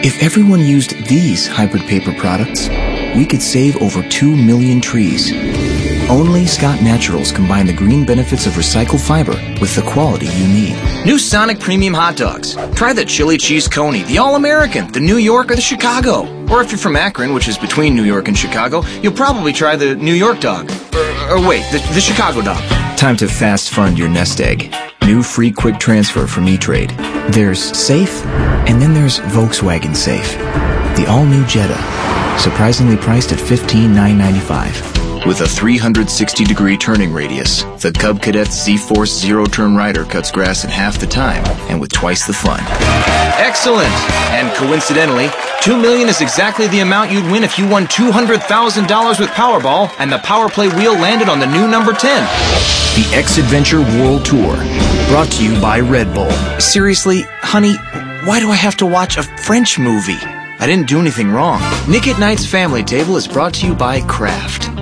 If everyone used these hybrid paper products, we could save over 2 million trees. Only Scott Naturals combine the green benefits of recycled fiber with the quality you need. New Sonic Premium Hot Dogs. Try the chili cheese coney, the All-American, the New York, or the Chicago. Or if you're from Akron, which is between New York and Chicago, you'll probably try the New York dog. Or wait, the Chicago dog. Time to fast fund your nest egg. New free quick transfer from E-Trade. There's Safe, and then there's Volkswagen Safe. The all-new Jetta. Surprisingly priced at $15,995. With a 360-degree turning radius, the Cub Cadet Z-Force zero-turn rider cuts grass in half the time and with twice the fun. Excellent! And coincidentally, $2 million is exactly the amount you'd win if you won $200,000 with Powerball and the Power Play wheel landed on the new number 10. The X-Adventure World Tour. Brought to you by Red Bull. Seriously, honey, why do I have to watch a French movie? I didn't do anything wrong. Nick at Night's Family Table is brought to you by Kraft.